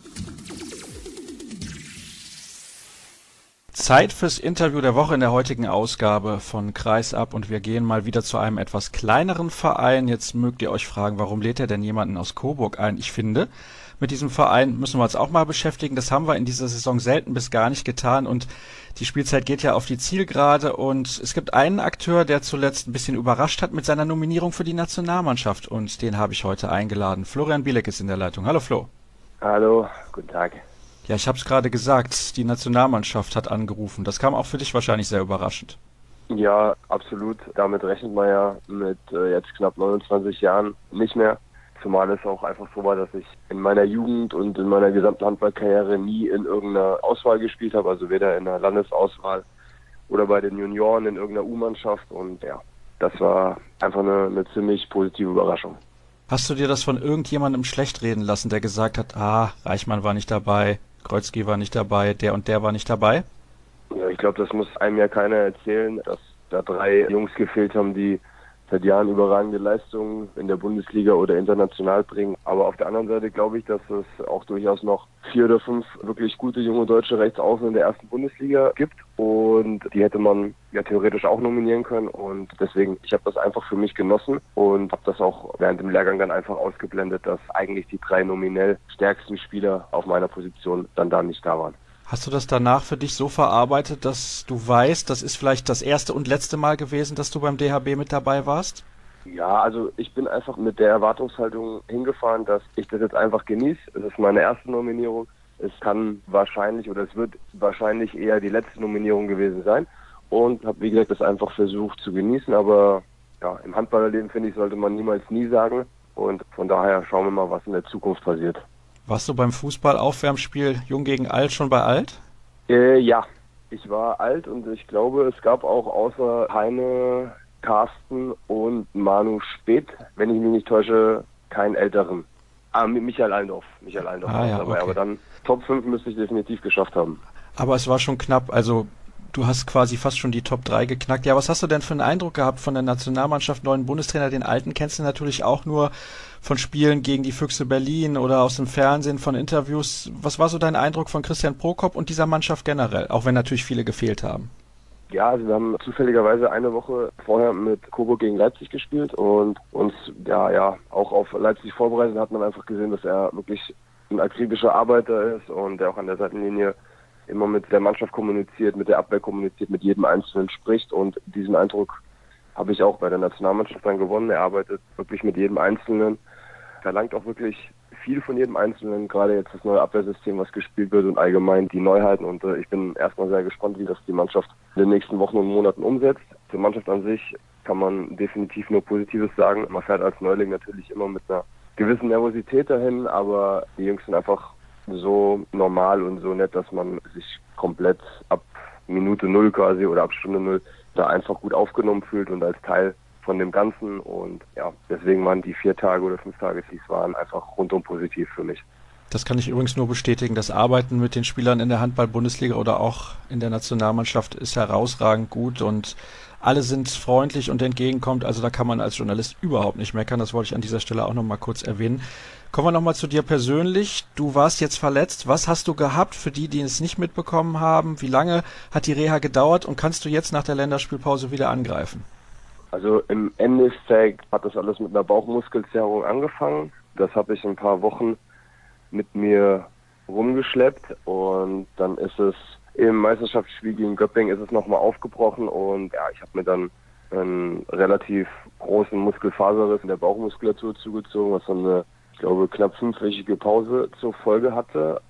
Zeit fürs Interview der Woche in der heutigen Ausgabe von Kreisab und wir gehen mal wieder zu einem etwas kleineren Verein. Jetzt mögt ihr euch fragen, warum lädt er denn jemanden aus Coburg ein? Ich finde, mit diesem Verein müssen wir uns auch mal beschäftigen. Das haben wir in dieser Saison selten bis gar nicht getan und die Spielzeit geht ja auf die Zielgerade und es gibt einen Akteur, der zuletzt ein bisschen überrascht hat mit seiner Nominierung für die Nationalmannschaft und den habe ich heute eingeladen. Florian Bielek ist in der Leitung. Hallo Flo. Hallo, guten Tag. Ja, ich habe es gerade gesagt, die Nationalmannschaft hat angerufen. Das kam auch für dich wahrscheinlich sehr überraschend. Ja, absolut. Damit rechnet man ja mit äh, jetzt knapp neunundzwanzig Jahren nicht mehr. Zumal es auch einfach so war, dass ich in meiner Jugend und in meiner gesamten Handballkarriere nie in irgendeiner Auswahl gespielt habe, also weder in der Landesauswahl oder bei den Junioren in irgendeiner U-Mannschaft. Und ja, das war einfach eine, eine ziemlich positive Überraschung. Hast du dir das von irgendjemandem schlecht reden lassen, der gesagt hat, ah, Reichmann war nicht dabei, Kreuzky war nicht dabei, der und der war nicht dabei? Ja, ich glaube, das muss einem ja keiner erzählen, dass da drei Jungs gefehlt haben, die seit Jahren überragende Leistungen in der Bundesliga oder international bringen. Aber auf der anderen Seite glaube ich, dass es auch durchaus noch vier oder fünf wirklich gute junge deutsche Rechtsaußen in der ersten Bundesliga gibt. Und die hätte man ja theoretisch auch nominieren können. Und deswegen, ich habe das einfach für mich genossen und habe das auch während dem Lehrgang dann einfach ausgeblendet, dass eigentlich die drei nominell stärksten Spieler auf meiner Position dann da nicht da waren. Hast du das danach für dich so verarbeitet, dass du weißt, das ist vielleicht das erste und letzte Mal gewesen, dass du beim D H B mit dabei warst? Ja, also ich bin einfach mit der Erwartungshaltung hingefahren, dass ich das jetzt einfach genieße. Es ist meine erste Nominierung. Es kann wahrscheinlich oder es wird wahrscheinlich eher die letzte Nominierung gewesen sein. Und habe, wie gesagt, das einfach versucht zu genießen. Aber ja, im Handballerleben, finde ich, sollte man niemals nie sagen. Und von daher schauen wir mal, was in der Zukunft passiert. Warst du beim Fußball-Aufwärmspiel Jung gegen Alt schon bei Alt? Äh, ja, ich war alt und ich glaube, es gab auch außer Heine, Carsten und Manu Speth, wenn ich mich nicht täusche, keinen älteren. Ah, Michael Allendorf. Michael Allendorf ah, war ja, dabei, okay. Aber dann Top fünf müsste ich definitiv geschafft haben. Aber es war schon knapp, also du hast quasi fast schon die Top drei geknackt. Ja, was hast du denn für einen Eindruck gehabt von der Nationalmannschaft, neuen Bundestrainer? Den alten kennst du natürlich auch nur von Spielen gegen die Füchse Berlin oder aus dem Fernsehen, von Interviews. Was war so dein Eindruck von Christian Prokop und dieser Mannschaft generell, auch wenn natürlich viele gefehlt haben? Ja, also wir haben zufälligerweise eine Woche vorher mit Coburg gegen Leipzig gespielt und uns ja ja auch auf Leipzig vorbereitet, hat man einfach gesehen, dass er wirklich ein akribischer Arbeiter ist und der auch an der Seitenlinie immer mit der Mannschaft kommuniziert, mit der Abwehr kommuniziert, mit jedem Einzelnen spricht und diesen Eindruck habe ich auch bei der Nationalmannschaft dann gewonnen. Er arbeitet wirklich mit jedem Einzelnen, verlangt auch wirklich viel von jedem Einzelnen, gerade jetzt das neue Abwehrsystem, was gespielt wird und allgemein die Neuheiten und äh, ich bin erstmal sehr gespannt, wie das die Mannschaft in den nächsten Wochen und Monaten umsetzt. Zur Mannschaft an sich kann man definitiv nur Positives sagen. Man fährt als Neuling natürlich immer mit einer gewissen Nervosität dahin, aber die Jungs sind einfach so normal und so nett, dass man sich komplett ab Minute Null quasi oder ab Stunde Null da einfach gut aufgenommen fühlt und als Teil von dem Ganzen und ja, deswegen waren die vier Tage oder fünf Tage, die es waren, einfach rundum positiv für mich. Das kann ich übrigens nur bestätigen. Das Arbeiten mit den Spielern in der Handball-Bundesliga oder auch in der Nationalmannschaft ist herausragend gut und alle sind freundlich und entgegenkommt. Also da kann man als Journalist überhaupt nicht meckern. Das wollte ich an dieser Stelle auch nochmal kurz erwähnen. Kommen wir nochmal zu dir persönlich. Du warst jetzt verletzt. Was hast du gehabt für die, die es nicht mitbekommen haben? Wie lange hat die Reha gedauert und kannst du jetzt nach der Länderspielpause wieder angreifen? Also im Endeffekt hat das alles mit einer Bauchmuskelzerrung angefangen. Das habe ich ein paar Wochen mit mir rumgeschleppt und dann ist es im Meisterschaftsspiel gegen Göppingen ist es nochmal aufgebrochen und ja, ich habe mir dann einen relativ großen Muskelfaserriss in der Bauchmuskulatur zugezogen, was dann eine, ich glaube, knapp fünfwöchige Pause zur Folge hatte.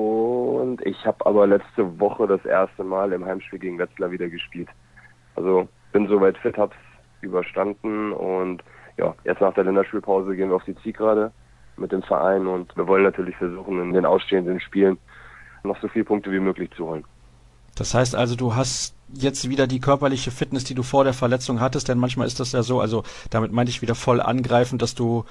Und ich habe aber letzte Woche das erste Mal im Heimspiel gegen Wetzlar wieder gespielt. Also bin soweit fit, hab's überstanden und ja, jetzt nach der Länderspielpause gehen wir auf die Zielgerade mit dem Verein und wir wollen natürlich versuchen, in den ausstehenden Spielen noch so viele Punkte wie möglich zu holen. Das heißt also, du hast jetzt wieder die körperliche Fitness, die du vor der Verletzung hattest, denn manchmal ist das ja so, also damit meinte ich wieder voll angreifen, dass du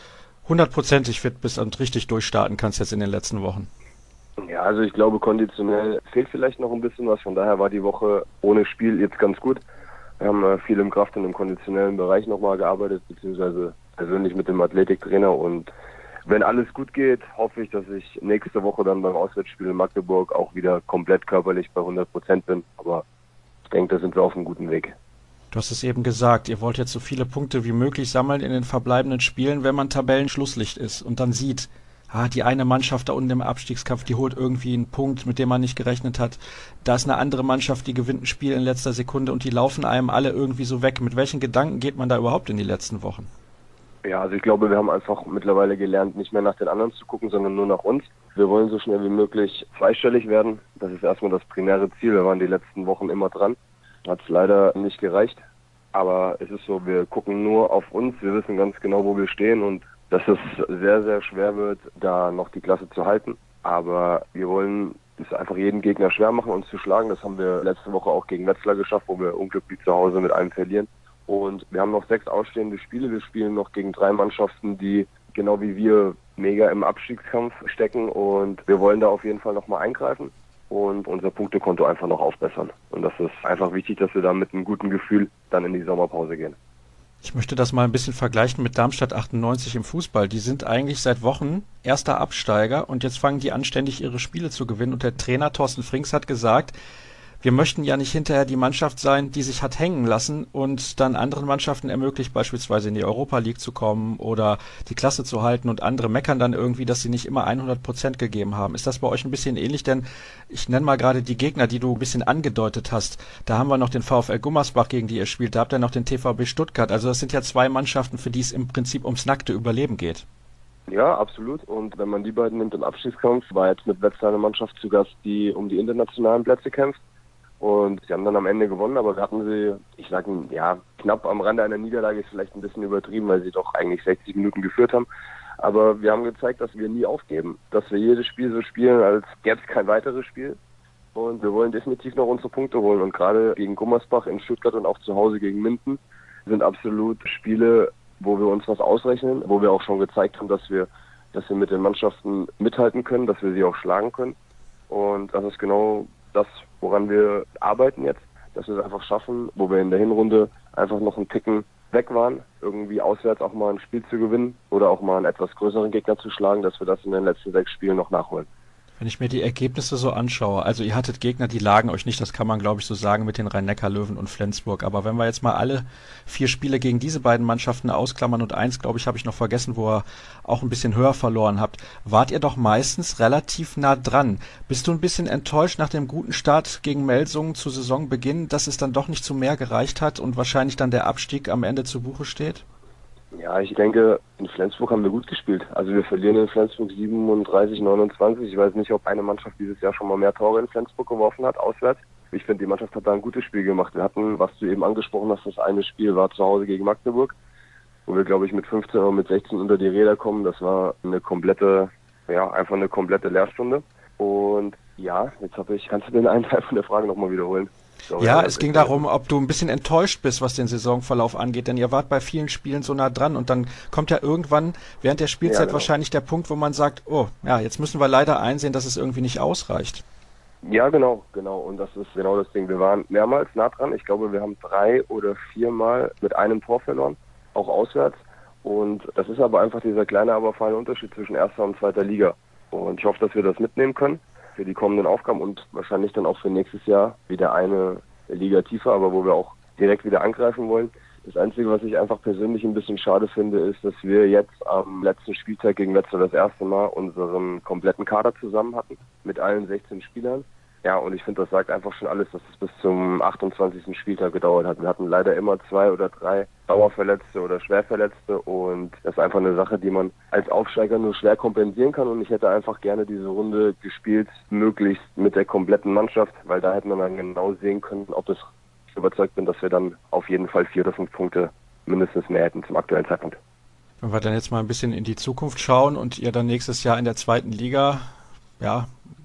hundertprozentig fit bist und richtig durchstarten kannst jetzt in den letzten Wochen. Ja, also ich glaube, konditionell fehlt vielleicht noch ein bisschen was. Von daher war die Woche ohne Spiel jetzt ganz gut. Wir haben äh, viel im Kraft- und im konditionellen Bereich nochmal gearbeitet, beziehungsweise persönlich mit dem Athletiktrainer. Und wenn alles gut geht, hoffe ich, dass ich nächste Woche dann beim Auswärtsspiel in Magdeburg auch wieder komplett körperlich bei hundert Prozent bin. Aber ich denke, da sind wir auf einem guten Weg. Du hast es eben gesagt, ihr wollt jetzt so viele Punkte wie möglich sammeln in den verbleibenden Spielen, wenn man Tabellenschlusslicht ist und dann sieht, ah, die eine Mannschaft da unten im Abstiegskampf, die holt irgendwie einen Punkt, mit dem man nicht gerechnet hat. Da ist eine andere Mannschaft, die gewinnt ein Spiel in letzter Sekunde und die laufen einem alle irgendwie so weg. Mit welchen Gedanken geht man da überhaupt in die letzten Wochen? Ja, also ich glaube, wir haben einfach mittlerweile gelernt, nicht mehr nach den anderen zu gucken, sondern nur nach uns. Wir wollen so schnell wie möglich zweistellig werden. Das ist erstmal das primäre Ziel. Wir waren die letzten Wochen immer dran. Hat es leider nicht gereicht. Aber es ist so, wir gucken nur auf uns. Wir wissen ganz genau, wo wir stehen und dass es sehr, sehr schwer wird, da noch die Klasse zu halten. Aber wir wollen es einfach jeden Gegner schwer machen, uns zu schlagen. Das haben wir letzte Woche auch gegen Wetzlar geschafft, wo wir unglücklich zu Hause mit einem verlieren. Und wir haben noch sechs ausstehende Spiele. Wir spielen noch gegen drei Mannschaften, die genau wie wir mega im Abstiegskampf stecken. Und wir wollen da auf jeden Fall nochmal eingreifen und unser Punktekonto einfach noch aufbessern. Und das ist einfach wichtig, dass wir da mit einem guten Gefühl dann in die Sommerpause gehen. Ich möchte das mal ein bisschen vergleichen mit Darmstadt achtundneunzig im Fußball. Die sind eigentlich seit Wochen erster Absteiger und jetzt fangen die an, ständig ihre Spiele zu gewinnen. Und der Trainer Thorsten Frings hat gesagt, wir möchten ja nicht hinterher die Mannschaft sein, die sich hat hängen lassen und dann anderen Mannschaften ermöglicht, beispielsweise in die Europa League zu kommen oder die Klasse zu halten und andere meckern dann irgendwie, dass sie nicht immer hundert Prozent gegeben haben. Ist das bei euch ein bisschen ähnlich? Denn ich nenne mal gerade die Gegner, die du ein bisschen angedeutet hast. Da haben wir noch den VfL Gummersbach, gegen die ihr spielt. Da habt ihr noch den T V B Stuttgart. Also das sind ja zwei Mannschaften, für die es im Prinzip ums nackte Überleben geht. Ja, absolut. Und wenn man die beiden nimmt im Abstiegskampf, war jetzt mit Wetzlar eine Mannschaft zu Gast, die um die internationalen Plätze kämpft. Und sie haben dann am Ende gewonnen, aber wir hatten sie, ich sage, ja, knapp am Rande einer Niederlage ist vielleicht ein bisschen übertrieben, weil sie doch eigentlich sechzig Minuten geführt haben. Aber wir haben gezeigt, dass wir nie aufgeben, dass wir jedes Spiel so spielen, als gäbe es kein weiteres Spiel. Und wir wollen definitiv noch unsere Punkte holen. Und gerade gegen Gummersbach in Stuttgart und auch zu Hause gegen Minden sind absolut Spiele, wo wir uns was ausrechnen, wo wir auch schon gezeigt haben, dass wir, dass wir mit den Mannschaften mithalten können, dass wir sie auch schlagen können. Und das ist genau das, woran wir arbeiten jetzt, dass wir es einfach schaffen, wo wir in der Hinrunde einfach noch einen Ticken weg waren, irgendwie auswärts auch mal ein Spiel zu gewinnen oder auch mal einen etwas größeren Gegner zu schlagen, dass wir das in den letzten sechs Spielen noch nachholen. Wenn ich mir die Ergebnisse so anschaue, also ihr hattet Gegner, die lagen euch nicht, das kann man glaube ich so sagen mit den Rhein-Neckar-Löwen und Flensburg, aber wenn wir jetzt mal alle vier Spiele gegen diese beiden Mannschaften ausklammern und eins, glaube ich, habe ich noch vergessen, wo ihr auch ein bisschen höher verloren habt, wart ihr doch meistens relativ nah dran. Bist du ein bisschen enttäuscht nach dem guten Start gegen Melsungen zu Saisonbeginn, dass es dann doch nicht zu mehr gereicht hat und wahrscheinlich dann der Abstieg am Ende zu Buche steht? Ja, ich denke, in Flensburg haben wir gut gespielt. Also wir verlieren in Flensburg siebenunddreißig neunundzwanzig. Ich weiß nicht, ob eine Mannschaft dieses Jahr schon mal mehr Tore in Flensburg geworfen hat, auswärts. Ich finde, die Mannschaft hat da ein gutes Spiel gemacht. Wir hatten, was du eben angesprochen hast, das eine Spiel war zu Hause gegen Magdeburg, wo wir, glaube ich, mit fünfzehn oder mit sechzehn unter die Räder kommen. Das war eine komplette, ja, einfach eine komplette Lehrstunde. Und ja, jetzt habe ich, kannst du den einen Teil von der Frage nochmal wiederholen? Sorry, ja, es ging darum, ob du ein bisschen enttäuscht bist, was den Saisonverlauf angeht, denn ihr wart bei vielen Spielen so nah dran und dann kommt ja irgendwann während der Spielzeit ja, genau. wahrscheinlich der Punkt, wo man sagt, oh, ja, jetzt müssen wir leider einsehen, dass es irgendwie nicht ausreicht. Ja, genau, genau. Und das ist genau das Ding. Wir waren mehrmals nah dran. Ich glaube, wir haben drei oder viermal mit einem Tor verloren, auch auswärts. Und das ist aber einfach dieser kleine, aber feine Unterschied zwischen erster und zweiter Liga. Und ich hoffe, dass wir das mitnehmen können für die kommenden Aufgaben und wahrscheinlich dann auch für nächstes Jahr wieder eine Liga tiefer, aber wo wir auch direkt wieder angreifen wollen. Das Einzige, was ich einfach persönlich ein bisschen schade finde, ist, dass wir jetzt am letzten Spieltag gegen Wetzlar das erste Mal unseren kompletten Kader zusammen hatten, mit allen sechzehn Spielern. Ja, und ich finde, das sagt einfach schon alles, dass es bis zum achtundzwanzigsten Spieltag gedauert hat. Wir hatten leider immer zwei oder drei Dauerverletzte oder Schwerverletzte und das ist einfach eine Sache, die man als Aufsteiger nur schwer kompensieren kann und ich hätte einfach gerne diese Runde gespielt, möglichst mit der kompletten Mannschaft, weil da hätte man dann genau sehen können, ob es überzeugt bin, dass wir dann auf jeden Fall vier oder fünf Punkte mindestens mehr hätten zum aktuellen Zeitpunkt. Wenn wir dann jetzt mal ein bisschen in die Zukunft schauen und ihr dann nächstes Jahr in der zweiten Liga, ja,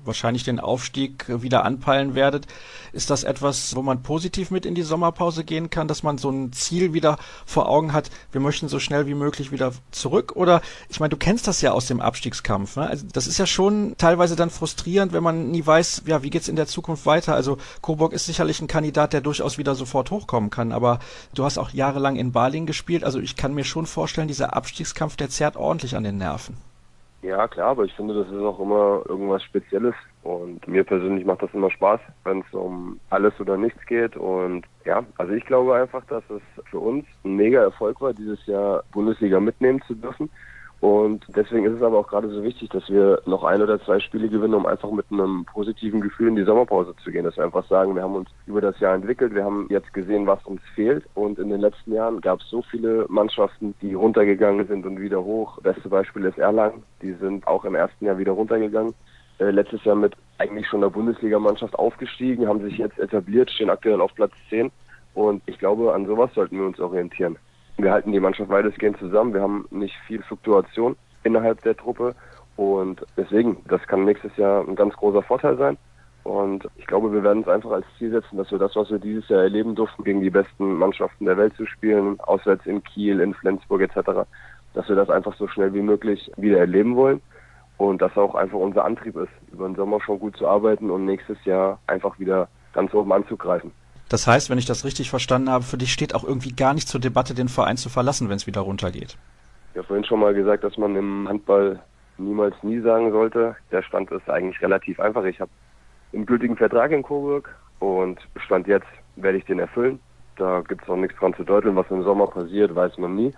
wahrscheinlich den Aufstieg wieder anpeilen werdet. Ist das etwas, wo man positiv mit in die Sommerpause gehen kann, dass man so ein Ziel wieder vor Augen hat, wir möchten so schnell wie möglich wieder zurück? Oder, ich meine, du kennst das ja aus dem Abstiegskampf, ne? Also das ist ja schon teilweise dann frustrierend, wenn man nie weiß, ja, wie geht's in der Zukunft weiter? Also Coburg ist sicherlich ein Kandidat, der durchaus wieder sofort hochkommen kann, aber du hast auch jahrelang in Balingen gespielt, also ich kann mir schon vorstellen, dieser Abstiegskampf, der zerrt ordentlich an den Nerven. Ja, klar, aber ich finde, das ist auch immer irgendwas Spezielles und mir persönlich macht das immer Spaß, wenn es um alles oder nichts geht und ja, also ich glaube einfach, dass es für uns ein mega Erfolg war, dieses Jahr Bundesliga mitnehmen zu dürfen und deswegen ist es aber auch gerade so wichtig, dass wir noch ein oder zwei Spiele gewinnen, um einfach mit einem positiven Gefühl in die Sommerpause zu gehen, dass wir einfach sagen, wir haben uns über das Jahr entwickelt, wir haben jetzt gesehen, was uns fehlt und in den letzten Jahren gab es so viele Mannschaften, die runtergegangen sind und wieder hoch. Beste Beispiel ist Erlangen, die sind auch im ersten Jahr wieder runtergegangen. Äh, letztes Jahr mit eigentlich schon der Bundesligamannschaft aufgestiegen, haben sich jetzt etabliert, stehen aktuell auf Platz zehn und ich glaube, an sowas sollten wir uns orientieren. Wir halten die Mannschaft weitestgehend zusammen, wir haben nicht viel Fluktuation innerhalb der Truppe und deswegen, das kann nächstes Jahr ein ganz großer Vorteil sein und ich glaube, wir werden uns einfach als Ziel setzen, dass wir das, was wir dieses Jahr erleben durften, gegen die besten Mannschaften der Welt zu spielen, auswärts in Kiel, in Flensburg et cetera, dass wir das einfach so schnell wie möglich wieder erleben wollen und das auch einfach unser Antrieb ist, über den Sommer schon gut zu arbeiten und nächstes Jahr einfach wieder ganz oben anzugreifen. Das heißt, wenn ich das richtig verstanden habe, für dich steht auch irgendwie gar nicht zur Debatte, den Verein zu verlassen, wenn es wieder runtergeht. Ich habe vorhin schon mal gesagt, dass man im Handball niemals nie sagen sollte. Der Stand ist eigentlich relativ einfach. Ich habe einen gültigen Vertrag in Coburg und Stand jetzt werde ich den erfüllen. Da gibt es auch nichts dran zu deuteln. Was im Sommer passiert, weiß man nie.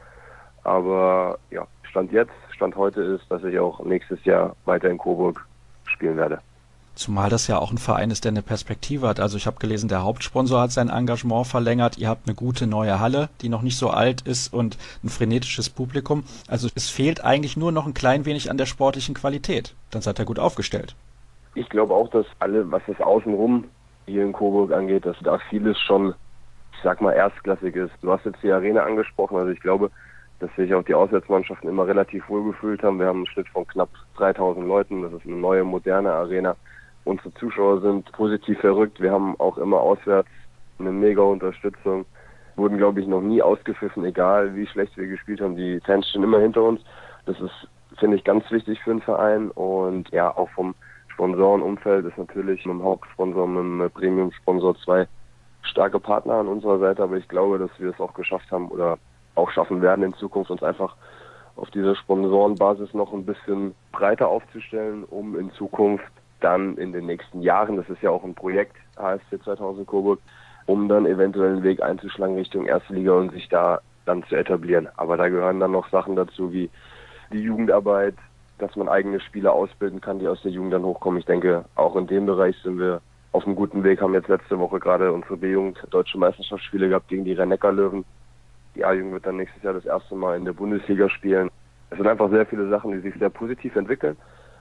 Aber ja, Stand jetzt, Stand heute ist, dass ich auch nächstes Jahr weiter in Coburg spielen werde. Zumal das ja auch ein Verein ist, der eine Perspektive hat. Also ich habe gelesen, der Hauptsponsor hat sein Engagement verlängert. Ihr habt eine gute neue Halle, die noch nicht so alt ist und ein frenetisches Publikum. Also es fehlt eigentlich nur noch ein klein wenig an der sportlichen Qualität. Dann seid ihr gut aufgestellt. Ich glaube auch, dass alle, was das Außenrum hier in Coburg angeht, dass da vieles schon, ich sag mal, erstklassig ist. Du hast jetzt die Arena angesprochen. Also ich glaube, dass sich auch die Auswärtsmannschaften immer relativ wohl gefühlt haben. Wir haben einen Schnitt von knapp dreitausend Leuten. Das ist eine neue, moderne Arena. Unsere Zuschauer sind positiv verrückt. Wir haben auch immer auswärts eine mega Unterstützung. Wurden, glaube ich, noch nie ausgepfiffen, egal wie schlecht wir gespielt haben. Die Fans stehen immer hinter uns. Das ist, finde ich, ganz wichtig für den Verein. Und ja, auch vom Sponsorenumfeld ist natürlich mit dem Hauptsponsor, mit dem Premium-Sponsor zwei starke Partner an unserer Seite. Aber ich glaube, dass wir es auch geschafft haben oder auch schaffen werden in Zukunft, uns einfach auf dieser Sponsorenbasis noch ein bisschen breiter aufzustellen, um in Zukunft dann in den nächsten Jahren, das ist ja auch ein Projekt, H S C zweitausend Coburg, um dann eventuell einen Weg einzuschlagen Richtung erste Liga und sich da dann zu etablieren. Aber da gehören dann noch Sachen dazu wie die Jugendarbeit, dass man eigene Spieler ausbilden kann, die aus der Jugend dann hochkommen. Ich denke, auch in dem Bereich sind wir auf einem guten Weg, haben jetzt letzte Woche gerade unsere B-Jugend deutsche Meisterschaftsspiele gehabt gegen die Rhein-Neckar-Löwen. Die A-Jugend wird dann nächstes Jahr das erste Mal in der Bundesliga spielen. Es sind einfach sehr viele Sachen, die sich sehr positiv entwickeln.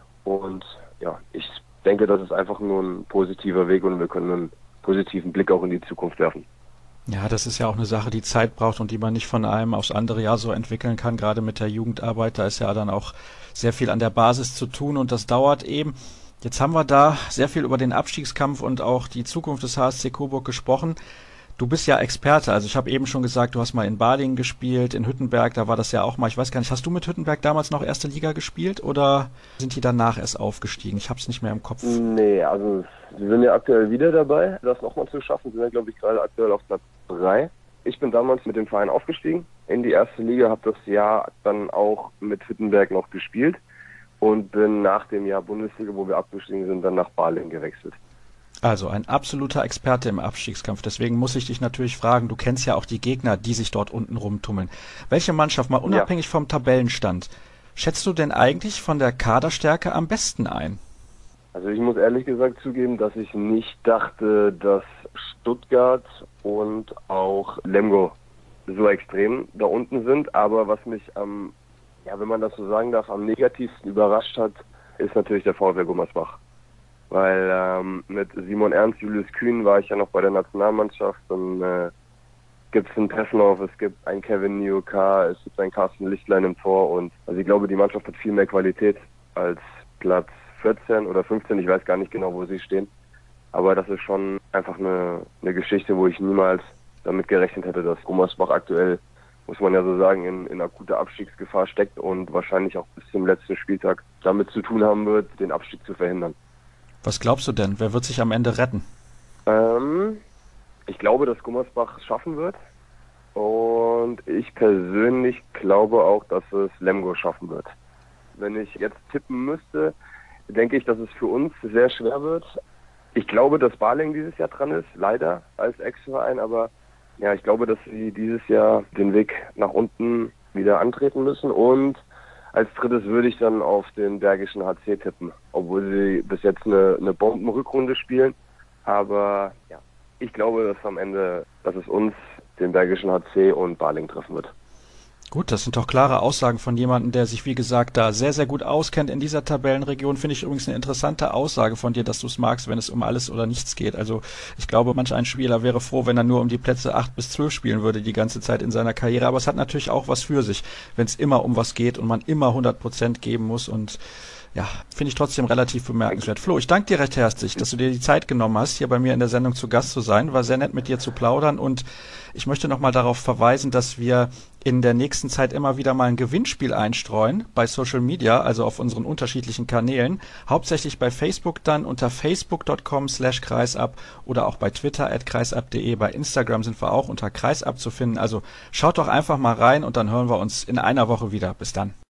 Und ja, ich denke, das ist einfach nur ein positiver Weg und wir können einen positiven Blick auch in die Zukunft werfen. Ja, das ist ja auch eine Sache, die Zeit braucht und die man nicht von einem aufs andere Jahr so entwickeln kann. Gerade mit der Jugendarbeit, da ist ja dann auch sehr viel an der Basis zu tun und das dauert eben. Jetzt haben wir da sehr viel über den Abstiegskampf und auch die Zukunft des H S C Coburg gesprochen. Du bist ja Experte, also ich habe eben schon gesagt, du hast mal in Balingen gespielt, in Hüttenberg, da war das ja auch mal, ich weiß gar nicht, hast du mit Hüttenberg damals noch erste Liga gespielt oder sind die danach erst aufgestiegen? Ich habe es nicht mehr im Kopf. Nee, also sie sind ja aktuell wieder dabei, das nochmal zu schaffen, sie sind ja, glaube ich, gerade aktuell auf Platz drei. Ich bin damals mit dem Verein aufgestiegen in die erste Liga, habe das Jahr dann auch mit Hüttenberg noch gespielt und bin nach dem Jahr Bundesliga, wo wir abgestiegen sind, dann nach Balingen gewechselt. Also ein absoluter Experte im Abstiegskampf. Deswegen muss ich dich natürlich fragen, du kennst ja auch die Gegner, die sich dort unten rumtummeln. Welche Mannschaft, mal unabhängig ja. vom Tabellenstand, schätzt du denn eigentlich von der Kaderstärke am besten ein? Also ich muss ehrlich gesagt zugeben, dass ich nicht dachte, dass Stuttgart und auch Lemgo so extrem da unten sind. Aber was mich am, ja, wenn man das so sagen darf, am negativsten überrascht hat, ist natürlich der VfL Gummersbach. Weil ähm, mit Simon Ernst, Julius Kühn war ich ja noch bei der Nationalmannschaft und äh, gibt es einen Pessenhoff, es gibt einen Kevin Nioka, es gibt einen Carsten Lichtlein im Tor und also ich glaube, die Mannschaft hat viel mehr Qualität als Platz vierzehn oder fünfzehn, ich weiß gar nicht genau, wo sie stehen. Aber das ist schon einfach eine, eine Geschichte, wo ich niemals damit gerechnet hätte, dass Gummersbach aktuell, muss man ja so sagen, in, in akuter Abstiegsgefahr steckt und wahrscheinlich auch bis zum letzten Spieltag damit zu tun haben wird, den Abstieg zu verhindern. Was glaubst du denn? Wer wird sich am Ende retten? Ähm, ich glaube, dass Gummersbach es schaffen wird. Und ich persönlich glaube auch, dass es Lemgo schaffen wird. Wenn ich jetzt tippen müsste, denke ich, dass es für uns sehr schwer wird. Ich glaube, dass Balingen dieses Jahr dran ist, leider als Ex-Verein, aber ja, ich glaube, dass sie dieses Jahr den Weg nach unten wieder antreten müssen. Und als drittes würde ich dann auf den Bergischen H C tippen, obwohl sie bis jetzt eine, eine Bombenrückrunde spielen. Aber ja, ich glaube, dass am Ende, dass es uns, den Bergischen H C und Balingen treffen wird. Gut, das sind doch klare Aussagen von jemandem, der sich, wie gesagt, da sehr, sehr gut auskennt in dieser Tabellenregion. Finde ich übrigens eine interessante Aussage von dir, dass du es magst, wenn es um alles oder nichts geht. Also ich glaube, manch ein Spieler wäre froh, wenn er nur um die Plätze acht bis zwölf spielen würde die ganze Zeit in seiner Karriere. Aber es hat natürlich auch was für sich, wenn es immer um was geht und man immer hundert Prozent geben muss. Und ja, finde ich trotzdem relativ bemerkenswert. Flo, ich danke dir recht herzlich, dass du dir die Zeit genommen hast, hier bei mir in der Sendung zu Gast zu sein. War sehr nett, mit dir zu plaudern, und ich möchte nochmal darauf verweisen, dass wir in der nächsten Zeit immer wieder mal ein Gewinnspiel einstreuen bei Social Media, also auf unseren unterschiedlichen Kanälen, hauptsächlich bei Facebook dann unter facebook punkt com slash kreisab oder auch bei Twitter at kreisab punkt de. Bei Instagram sind wir auch unter kreisab zu finden. Also schaut doch einfach mal rein und dann hören wir uns in einer Woche wieder. Bis dann.